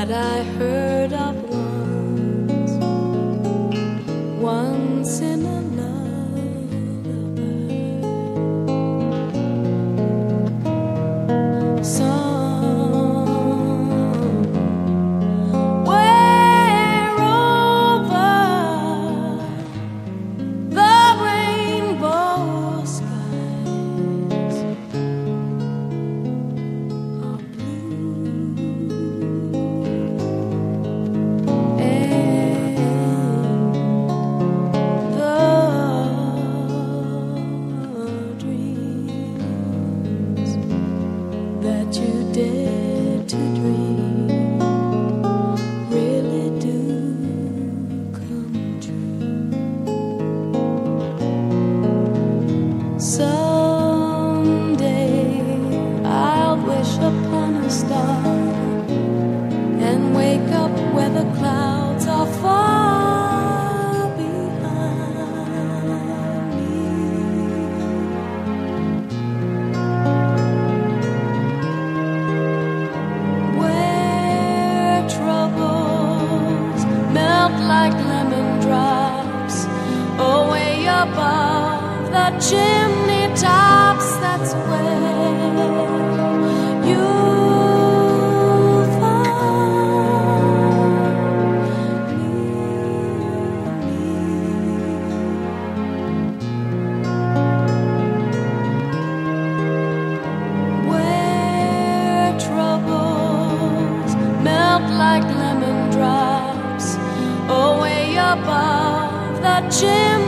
that I heard of once in a lullaby. Somewhere over the rainbow skies are blue, and the dreams that you dare to dream really do come true. Someday I'll wish upon a star and wake up where the clouds are far behind me. Where troubles melt like lemon drops away above the chimney tops. That's where you'll find me. Where troubles melt like lemon drops away above the chimney